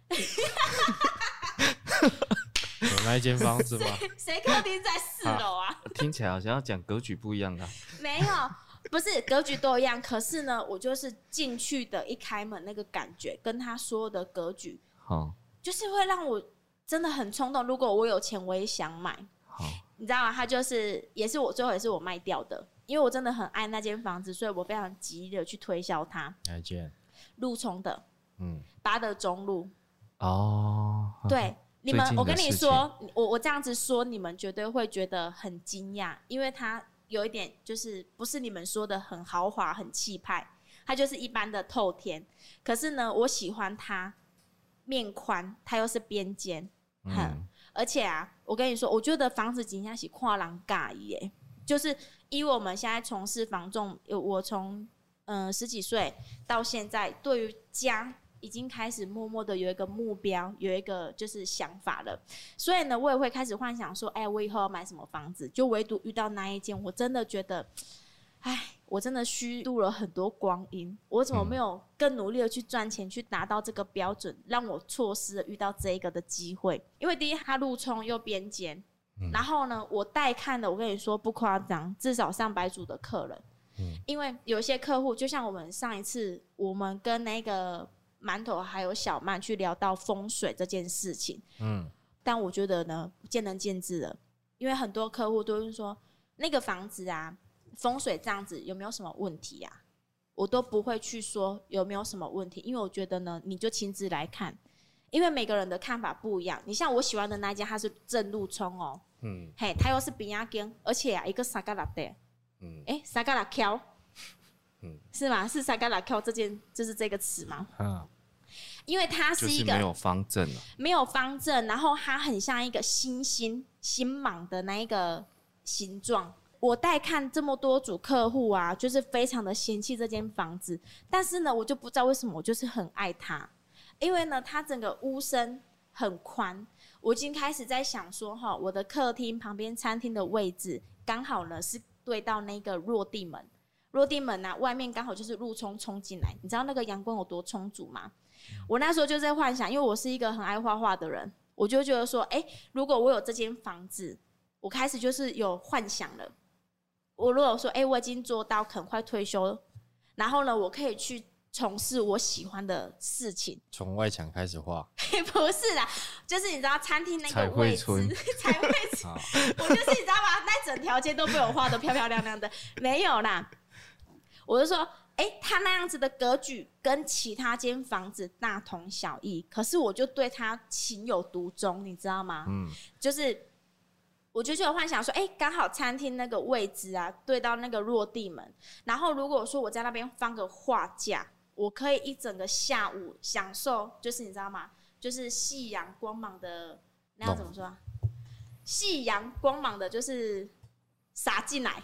有那一间房子吗？ 谁客厅在四楼啊？啊听起来好像要讲格局不一样啊。 没有，不是格局都一样，可是呢，我就是进去的一开门那个感觉，跟他说的格局， 好， 就是会让我真的很冲动。如果我有钱，我也想买。 好， 你知道吗？他就是也是我最后也是我卖掉的，因为我真的很爱那间房子，所以我非常急的去推销它。 哪一间？ 路冲的， 嗯， 八德中路。 哦， 对。你们，我跟你说，我我这样子说，你们绝对会觉得很惊讶，因为它有一点就是不是你们说的很豪华、很气派，它就是一般的透天。可是呢，我喜欢它面宽，它又是边间，嗯，而且啊，我跟你说，我觉得房子真的是看人介意耶，就是以我们现在从事房仲，我从嗯、呃、十几岁到现在，对于家。已经开始默默的有一个目标，有一个就是想法了，所以呢，我也会开始幻想说，哎、欸，我以后要买什么房子？就唯独遇到那一间，我真的觉得，哎，我真的虚度了很多光阴，我怎么没有更努力的去赚钱，去达到这个标准，让我错失了遇到这一个的机会？因为第一，它路冲又边间，嗯、然后呢，我带看的，我跟你说不夸张，至少上百组的客人，嗯、因为有些客户，就像我们上一次，我们跟那个。馒头还有小曼去聊到风水这件事情，嗯，但我觉得呢，见仁见智了，因为很多客户都是说那个房子啊，风水这样子有没有什么问题啊？我都不会去说有没有什么问题，因为我觉得呢，你就亲自来看，因为每个人的看法不一样。你像我喜欢的那一家，它是正路冲哦，嗯，嘿，它又是边仔间，而且啊，一个三角六的，嗯，哎、欸，三角六桥。嗯、是吗？是三角六桥这件就是这个词吗？嗯，因为它是一个、 就是、没有方正了， 没有方正，然后它很像一个星星星芒的那一个形状。我带看这么多组客户啊，就是非常的嫌弃这间房子，但是呢，我就不知道为什么，我就是很爱它，因为呢，它整个屋身很宽。我已经开始在想说，哈，我的客厅旁边餐厅的位置刚好呢是对到那个落地门。落地门啊，外面刚好就是路冲冲进来，你知道那个阳光有多充足吗？我那时候就在幻想，因为我是一个很爱画画的人，我就觉得说，哎、欸，如果我有这间房子，我开始就是有幻想了。我如果说，哎、欸，我已经做到很快退休，然后呢，我可以去从事我喜欢的事情。 从外墙开始画？ 不是啦，就是你知道餐厅那个位置，才会村，我就是你知道吗？那整条街都被我画得漂漂亮亮的，没有啦。我就说，哎、欸，他那样子的格局跟其他间房子大同小异，可是我就对他情有独钟，你知道吗？嗯，就是我就有幻想说，哎、欸，刚好餐厅那个位置啊，对到那个落地门，然后如果说我在那边放个画架，我可以一整个下午享受，就是你知道吗？就是夕阳光芒的，那要怎么说啊？夕阳光芒的，就是洒进来。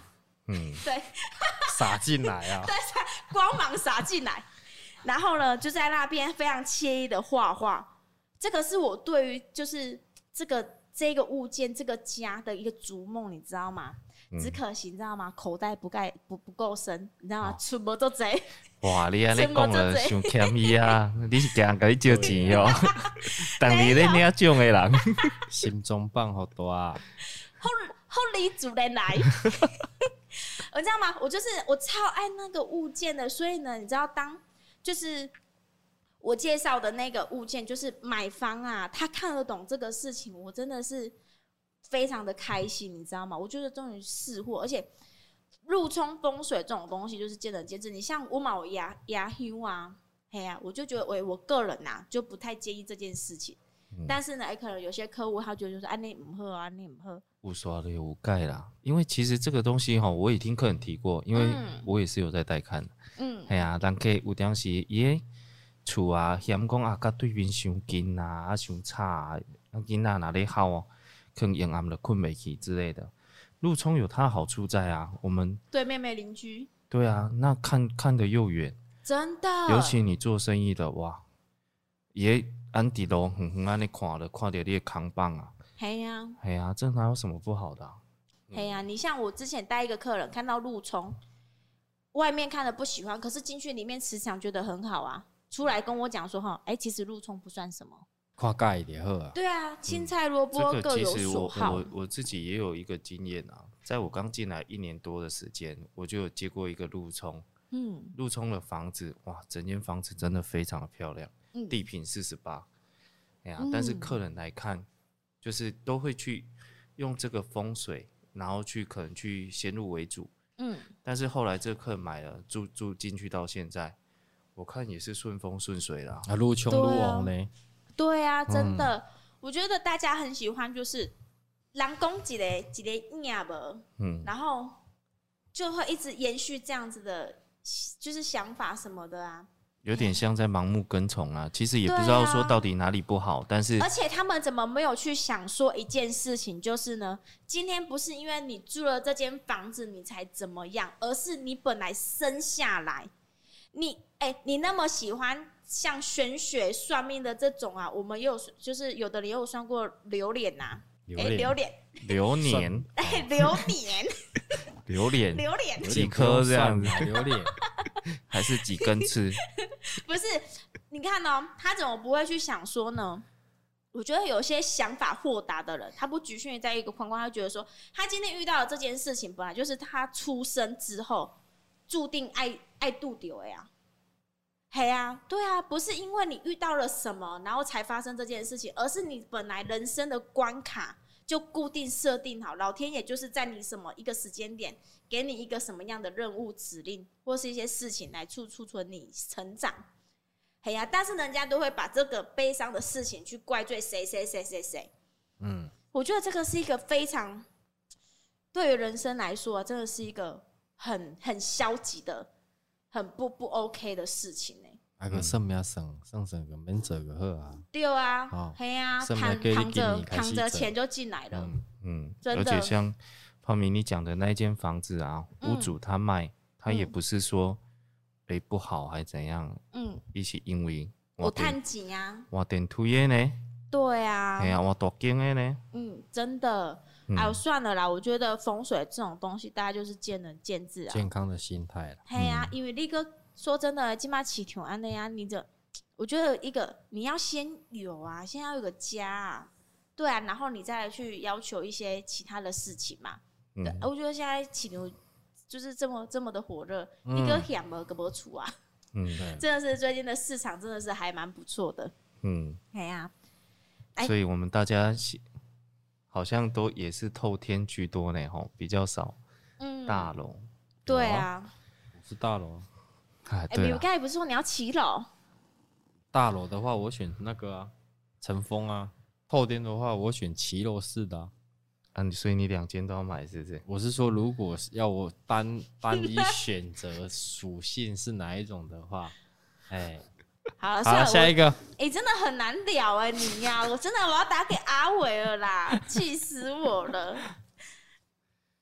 嗯， 对， 洒进来啊， 对，光芒洒进来，然后呢，就在那边非常惬意的画画。这个是我对于就是这个这个物件这个家的一个逐梦，你知道吗？嗯、只可惜你知道吗？口袋不盖不不够深，你知道吗？哦、出没做贼。 哇！你安尼讲了，伤欠伊啊！你是惊甲你借钱哦？当年咧那种的人， 心中放好大， 好好你主人来。我知道吗？我就是我超爱那个物件的，所以呢，你知道当就是我介绍的那个物件，就是买房啊，他看得懂这个事情，我真的是非常的开心，你知道吗？我觉得终于识货，而且入冲风水这种东西就是见仁见智。你像我买牙牙修啊，嘿呀、啊，我就觉得我我个人呐、啊、就不太介意这件事情。嗯、但是呢，欸、可能有些客户他觉得就是安内唔好啊，安内唔好。 有刷的有盖啦，因为其实这个东西哈，我也听客人提过，因为我也是有在带看的。嗯，系啊，人客有当时伊个厝啊，嫌讲啊，甲对面伤近啊，啊伤吵啊，啊囡仔哪咧好哦，可能夜暗了困袂起之类的。路冲有它的好处在啊，我们对面没邻居。 对啊，那看看得又远， 真的。 尤其你做生意的哇，也安伫路远远安尼看了，看到你的扛棒啊。 嘿呀、啊， 嘿呀、啊，这哪有什么不好的、啊？ 嘿呀、啊，你像我之前带一个客人，看到路冲，外面看了不喜欢，可是进去里面磁场觉得很好啊，出来跟我讲说哈，哎、欸，其实路冲不算什么， 看盖一点好啊。 对啊，青菜萝卜各有所好。 这个、其实我我我自己也有一个经验啊，在我刚进来一年多的时间，我就有接过一个路冲，嗯，路冲的房子哇，整间房子真的非常的漂亮，嗯、地坪四十八，哎呀，但是客人来看。就是都会去用这个风水，然后去可能去先入为主，嗯，但是后来这个客人买了住住进去到现在，我看也是顺风顺水啦。 啊，路穷路旺呢？ 对啊，真的，嗯、我觉得大家很喜欢，就是人讲一个一个影无，嗯，然后就会一直延续这样子的，就是想法什么的啊。 有点像在盲目跟从啊，其实也不知道说到底哪里不好，啊、但是而且他们怎么没有去想说一件事情，就是呢，今天不是因为你住了这间房子你才怎么样，而是你本来生下来，你哎、欸，你那么喜欢像玄学算命的这种啊，我们也有就是有的人也有算过流年呐，哎，流年， 流年， 哎，流年， 榴莲， 榴莲几颗这样子， 榴莲还是几根刺？ 不是，你看哦，他怎么不会去想说呢？我觉得有些想法豁达的人，他不局限于在一个框框，他觉得说，他今天遇到的这件事情，本来就是他出生之后注定爱爱度丢的呀。嘿啊，对啊，不是因为你遇到了什么，然后才发生这件事情，而是你本来人生的关卡就固定设定好，老天爷就是在你什么一个时间点，给你一个什么样的任务指令，或是一些事情来促促成你成长。嘿呀、啊，但是人家都会把这个悲伤的事情去怪罪谁谁谁谁谁。嗯，我觉得这个是一个非常对于人生来说、啊，真的是一个很很消极的、很不不 OK 的事情呢、欸。 啊个算命算算算个免做就好啊。 对啊，嘿、哦、啊，躺躺着躺着钱就进来了。 嗯嗯，而且像泡米你讲的那一间房子啊，嗯、屋主他卖，他也不是说哎、嗯欸、不好还怎样，嗯，一起因为我赚钱啊， 我电梯的呢， 对啊， 哎呀，我大间的呢， 嗯，真的。哎、嗯，算了啦，我觉得风水这种东西，大家就是见仁见智啊， 健康的心态啦。 嘿啊，嗯、因为你个。说真的，今嘛起条安的呀，你这，我觉得一个你要先有啊，先要有个家啊，对啊，然后你再来去要求一些其他的事情嘛。嗯、对，我觉得现在起牛就是这么这么的火热，嗯、一个响了个不出啊，嗯，真的是最近的市场真的是还蛮不错的，嗯，哎呀、 啊，所以我们大家好像都也是透天居多呢，吼，比较少，嗯，大楼， 对啊， 我是大楼。 哎，你刚才不是说你要骑楼？ 大楼的话，我选那个啊，晨风啊；透天的话，我选骑楼式的啊。 啊，所以你两间都要买，是不是？ 我是说，如果要我单单一选择属性是哪一种的话，哎， 好了， 好，下一个。 哎、欸，真的很难聊哎、欸，你呀、啊，我真的我要打给阿伟了啦，气死我了。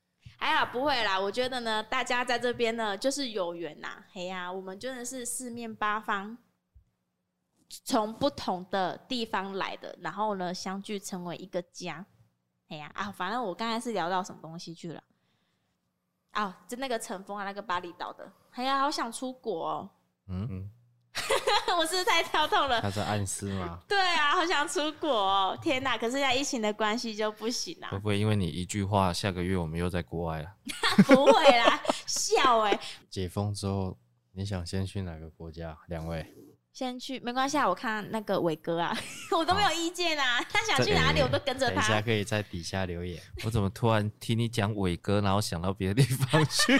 还好不会啦，我觉得呢，大家在这边呢就是有缘呐，嘿呀、啊，我们真的是四面八方，从不同的地方来的，然后呢相聚成为一个家，嘿呀 啊, 啊，反正我刚才是聊到什么东西去了？哦，就那个乘风啊，那个巴厘岛的，哎呀，好想出国哦。嗯嗯。我是不是太跳痛了？ 他在暗示吗？ 对啊，好想出国哦！天哪，可是现在疫情的关系就不行啊。 会不会因为你一句话，下个月我们又在国外了？ 不会啦，笑哎、欸！ 解封之后，你想先去哪个国家？两位先去，没关系啊。我看那个伟哥啊，我都没有意见啊。他想去哪里，我都跟着他。 等一下可以在底下留言。 我怎么突然听你讲伟哥，然后想到别的地方去？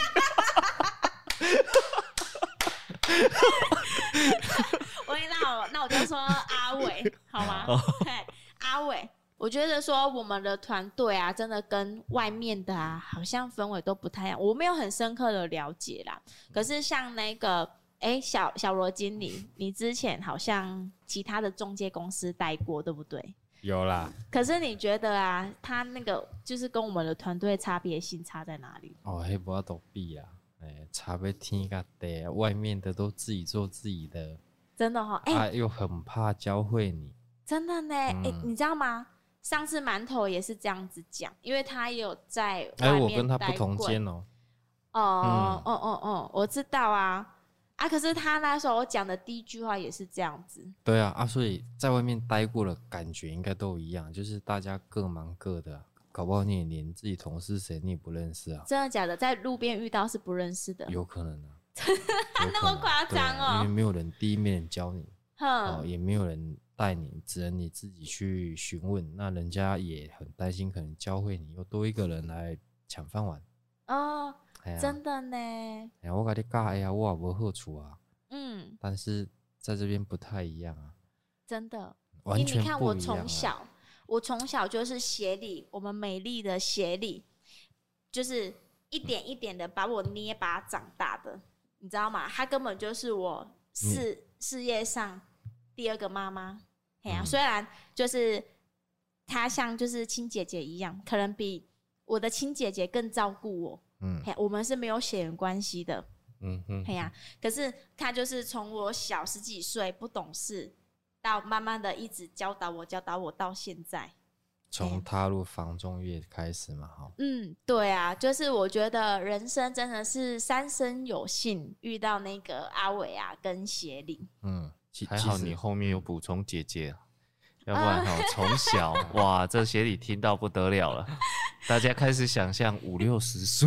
我那我那我就说阿伟好吗？阿伟，我觉得说我们的团队啊，真的跟外面的啊，好像氛围都不太一样。我没有很深刻的了解啦，可是像那个哎、欸、小小罗经理，你之前好像其他的中介公司待过，对不对？ 有啦。 可是你觉得啊，他那个就是跟我们的团队差别性差在哪里？ 哦，那不要都比啦。欸、差别天个地，外面的都自己做自己的， 真的哈、哦，哎、 欸，又很怕教会你， 真的呢，哎、 嗯欸，你知道吗？上次馒头也是这样子讲，因为他也有在外面待过。 哎、欸，我跟他不同间哦。 哦哦哦哦，我知道啊，啊，可是他那时候讲的第一句话也是这样子。 对啊，啊，所以在外面待过的感觉应该都一样，就是大家各忙各的、啊。搞不好你也连自己同事谁你也不认识啊？ 真的假的？在路边遇到是不认识的？ 有可能啊， 那么夸张哦、 啊！因为没有人第一面人教你， 哦， 也没有人带你，只能你自己去询问。那人家也很担心，可能教会你又多一个人来抢饭碗哦、哎。真的呢。哎呀，我跟你讲，哎呀，我也没好处啊。 嗯， 但是在这边不太一样啊。 真的， 完全不一样、啊。 你看我从小。我从小就是协理，我们美丽的协理，就是一点一点的把我捏拔长大的，你知道吗？她根本就是我事、嗯、事业上第二个妈妈。哎呀、啊，虽然就是她像就是亲姐姐一样，可能比我的亲姐姐更照顾我。嗯，我们是没有血缘关系的。嗯嗯，哎呀、啊，可是她就是从我小十几岁不懂事。到慢慢的一直教导我，教导我到现在， 从踏入房仲业开始嘛，哈。 嗯，对啊，就是我觉得人生真的是三生有幸遇到那个阿伟啊跟协理。 嗯，还好你后面有补充姐姐，要不然哈从小哇，这协理听到不得了了，大家开始想象五六十岁。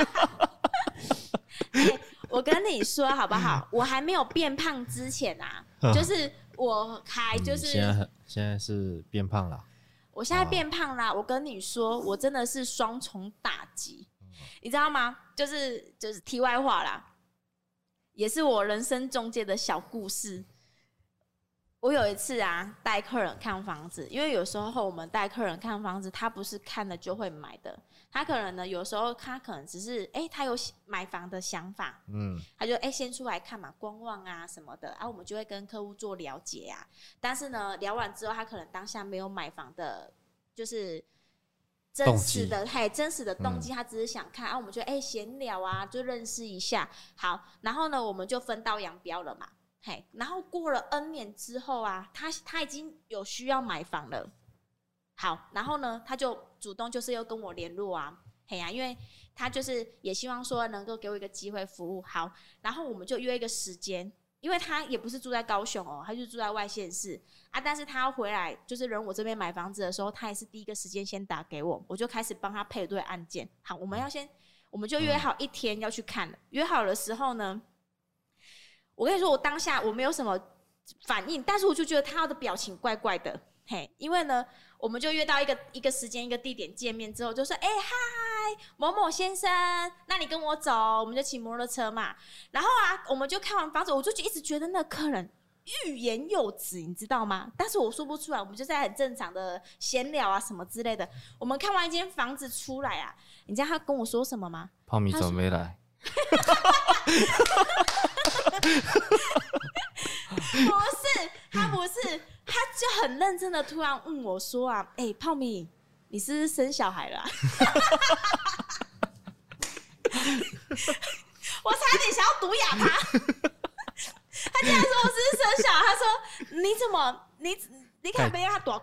欸，我跟你说好不好？我还没有变胖之前啊，就是我还就是、 嗯、现在现在是变胖了。 我现在变胖啦，我跟你说，我真的是双重打击，嗯，你知道吗？就是就是题外话啦，也是我人生中间的小故事。我有一次啊，带客人看房子，因为有时候我们带客人看房子，他不是看了就会买的，他可能呢，有时候他可能只是哎、欸，他有买房的想法，嗯，他就哎、欸、先出来看嘛，观望啊什么的，啊，我们就会跟客户做了解啊。但是呢，聊完之后，他可能当下没有买房的，就是真实的，嘿，真实的动机，他只是想看、嗯、啊，我们就哎闲聊啊，就认识一下，好，然后呢，我们就分道扬镳了嘛。嘿，然后过了 N 年之后啊，他他已经有需要买房了。好，然后呢，他就主动就是又跟我联络啊，嘿呀、啊，因为他就是也希望说能够给我一个机会服务。好，然后我们就约一个时间，因为他也不是住在高雄哦，他就住在外县市啊，但是他要回来就是人我这边买房子的时候，他也是第一个时间先打给我，我就开始帮他配对案件。好，我们要先，我们就约好一天要去看了。约好的时候呢，我跟你说，我当下我没有什么反应，但是我就觉得他的表情怪怪的，嘿，因为呢，我们就约到一个一个时间、一个地点见面之后，就说，哎、欸，嗨，某某先生，那你跟我走，我们就骑摩托车嘛。然后啊，我们就看完房子，我就一直觉得那个客人欲言又止，你知道吗？但是我说不出来，我们就在很正常的闲聊啊什么之类的。我们看完一间房子出来啊，你知道他跟我说什么吗？ 泡米怎么没来？ 不是，他不是，他就很认真的突然问我说啊，哎、欸，泡米，你是不是生小孩了、啊？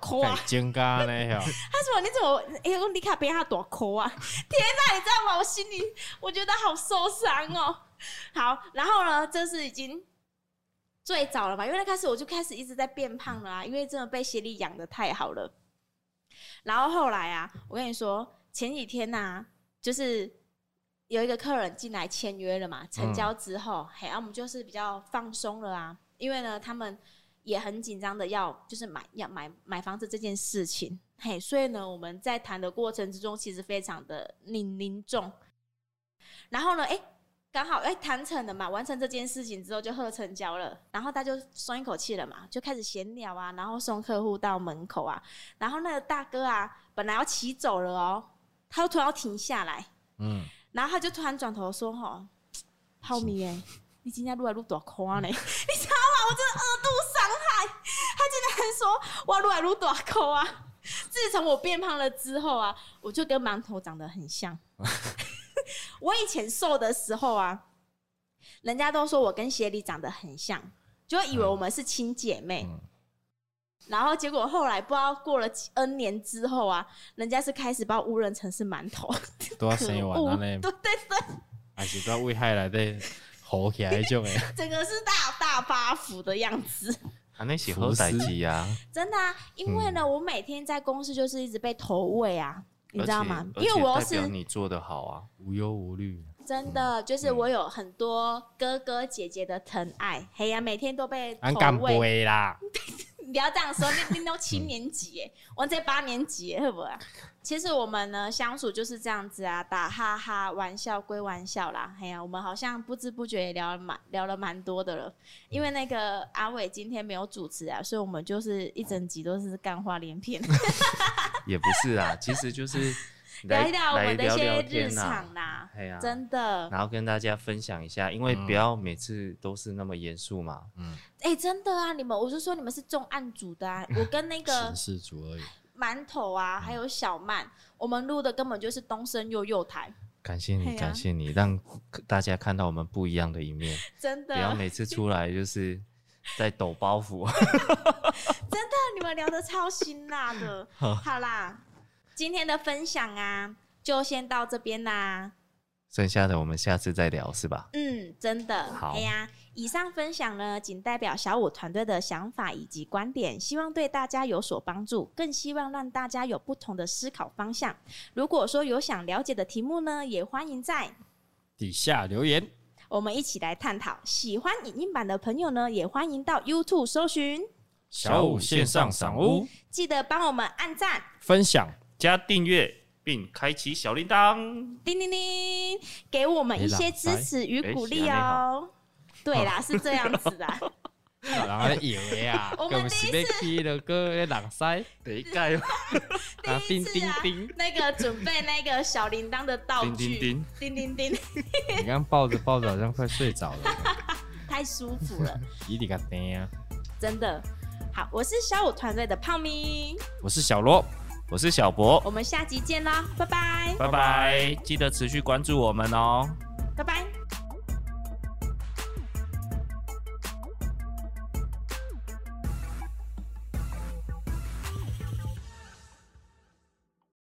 颗啊？ 真假呢？ 他说你怎么？哎、欸，你卡比他多颗啊？天哪，你知道吗？我心里我觉得好受伤哦。好，然后呢，这是已经最早了嘛，因为那开始我就开始一直在变胖了啊，因为真的被协力养得太好了。然后后来啊，我跟你说，前几天啊，就是有一个客人进来签约了嘛，成交之后，嗯、嘿，啊，我们就是比较放松了啊，因为呢，他们也很紧张的要就是买要买买房子这件事情，嘿，所以呢，我们在谈的过程之中，其实非常的凝凝重。然后呢，哎、欸。刚好哎，谈成了嘛，完成这件事情之后就贺成交了，然后他就松一口气了嘛，就开始闲聊啊，然后送客户到门口啊，然后那个大哥啊，本来要骑走了哦，他又突然要停下来，嗯，然后他就突然转头说：“吼，泡米哎，你今天愈来愈大颗呢，你知道吗？我真的二度伤害。”他竟然说我愈来愈大颗啊！自从我变胖了之后啊，我就跟馒头长得很像。我以前瘦的时候啊，人家都说我跟协理长得很像，就以为我们是亲姐妹。嗯、然后结果后来不知道过了 N 年之后啊，人家是开始把我误认成是馒头。 都要生完了呢。 对对对。 还是都要为害来的吼起来那种诶。 整个是大大发福的样子。 啊，那是好代志啊！ 真的啊，因为呢，嗯、我每天在公司就是一直被投喂啊。你知道吗？因为我是代表你做得好啊， 无忧无虑。 真的，就是我有很多哥哥姐姐的疼爱，嘿呀、啊，每天都被投喂啦。 你不要这样说，你你都七年级耶，我这八年级耶，会不会？其实我们呢相处就是这样子啊，打哈哈玩笑归玩笑啦，嘿呀、啊，我们好像不知不觉也聊了蛮聊了蛮多的了。因为那个阿伟今天没有主持啊，所以我们就是一整集都是干话连篇。 也不是啊，其实就是聊一聊我们的一些日常啦， 啊、 真的， 然后跟大家分享一下，因为不要每次都是那么严肃嘛。嗯， 哎、欸，真的啊，你们，我是说你们是重案组的啊，我跟那个实事组而已， 馒头啊，还有小曼，我们录的根本就是东升幼幼台。 感谢你，感谢你，让大家看到我们不一样的一面。 真的， 不要每次出来就是在抖包袱。 真的，你们聊得超辛辣的。好啦，今天的分享啊，就先到这边啦。 剩下的我们下次再聊，是吧？ 嗯，真的。 好。 哎呀，以上分享呢，仅代表小五团队的想法以及观点，希望对大家有所帮助，更希望让大家有不同的思考方向。如果说有想了解的题目呢，也欢迎在底下留言， 我们一起来探讨。喜欢影音版的朋友呢，也欢迎到 YouTube 搜寻小五线上赏屋， 记得帮我们按赞、 分享、 加订阅，并开启小铃铛， 叮叮叮，给我们一些支持与鼓励哦。对啦，是这样子的。 然后以为啊， 我们第一次的歌朗塞得盖， 第一次啊，那个准备那个小铃铛的道具， 叮叮叮叮。 你刚抱着抱着好像快睡着了， 太舒服了。 一定个叮啊！ 真的。好，我是小五团队的泡咪， 我是小罗， 我是小博， 我们下集见啦，拜拜， 拜拜，记得持续关注我们哦， 拜拜。